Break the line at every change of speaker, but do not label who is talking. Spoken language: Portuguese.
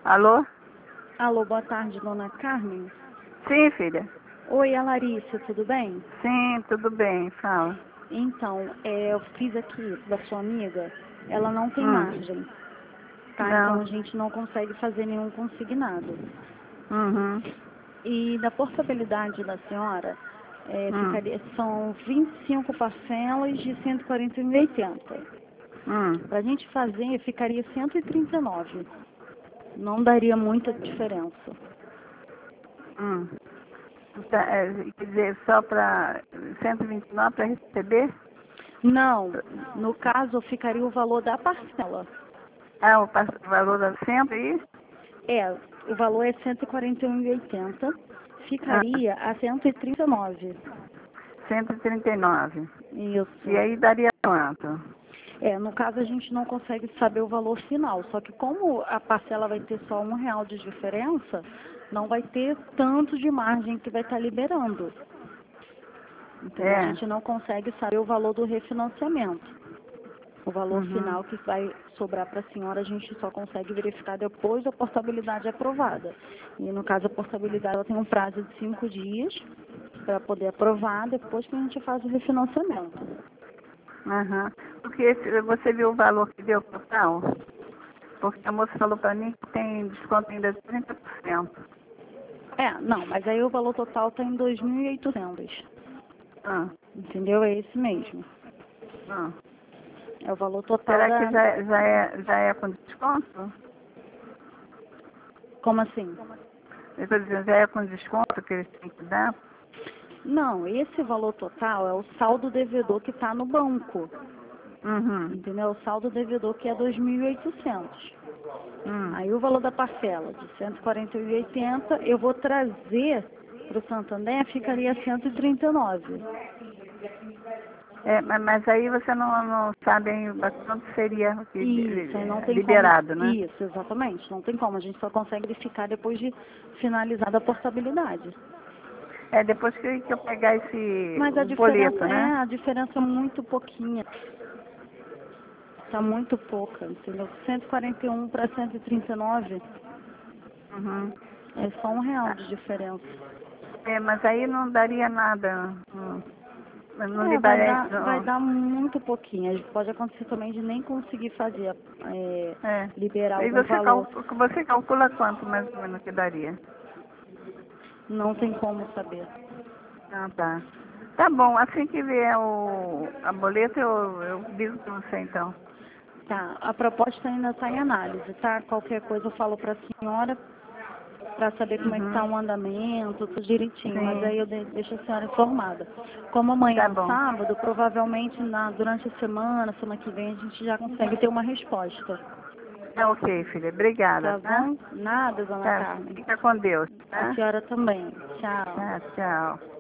Alô?
Alô, boa tarde, dona Carmen.
Sim, filha.
Oi, é Larissa, tudo bem?
Sim, tudo bem, fala.
Então, eu fiz aqui da sua amiga, ela não tem
Hum.
margem, tá? Então
Não.
a gente não consegue fazer nenhum consignado.
Uhum.
E da portabilidade da senhora,
Hum.
são 25 parcelas de 141,80.
Hum.
Para a gente fazer, ficaria 139. Não daria muita diferença.
Hum. Tá, quer dizer, só para 129 para receber?
Não, no caso ficaria o valor da parcela.
Ah, o valor da sempre isso?
O valor é 141,80.
Ah,
Ficaria a 139.
139. E
Isso.
aí daria quanto?
No caso a gente não consegue saber o valor final, só que como a parcela vai ter só R$ 1 de diferença, não vai ter tanto de margem que vai estar liberando. Entendeu? A
É.
gente não consegue saber o valor do refinanciamento. O valor
Uhum.
final que vai sobrar para a senhora, a gente só consegue verificar depois da portabilidade aprovada. E no caso a portabilidade ela tem um prazo de 5 dias para poder aprovar depois que a gente faz o refinanciamento.
Aham. Porque você viu o valor que deu total? Porque a moça falou para mim que tem desconto ainda de 30%.
Não, mas aí o valor total está em 2.800.
Ah,
Entendeu? É esse mesmo.
ah.
É o valor total
Será que
da.
já é com desconto?
Como assim?
Eu estou dizendo, já é com desconto que eles têm que dar?
Não, esse valor total é o saldo devedor que está no banco.
Uhum.
Entendeu? O saldo devedor que é 2.800.
Hum.
Aí o valor da parcela de 141,80 eu vou trazer para o Santander, ficaria 139.
É, mas aí você não sabe ainda quanto seria
Isso, aí não tem como.
liberado, né?
Isso, exatamente. Não tem como. A gente só consegue verificar depois de finalizada a portabilidade.
É depois que eu pegar
Mas a
o boleto, né?
a diferença é muito pouquinha. Está muito pouca, entendeu? 141 para 139
Uhum.
é só R$ 1 de diferença.
Mas aí não daria nada. Não liberaria.
Vai dar muito pouquinho. Pode acontecer também de nem conseguir fazer,
É.
liberar
Aí
algum valor.
você calcula quanto mais ou menos que daria?
Não tem como saber.
Ah, tá. Tá bom, assim que vier a boleta eu digo pra você então.
Tá, a proposta ainda está em análise, tá? Qualquer coisa eu falo para a senhora para saber como é que está
Uhum.
o andamento, tudo direitinho. Mas
Sim,
aí eu deixo a senhora informada. Como amanhã
tá
é um
bom.
sábado, provavelmente durante a semana que vem, a gente já consegue ter uma resposta.
Tá ok, filha. Obrigada,
Tá
tá?
bom? Nada, dona
Tá,
Carmen.
fica com Deus,
A
tá?
senhora também. Tchau.
Tá, tchau.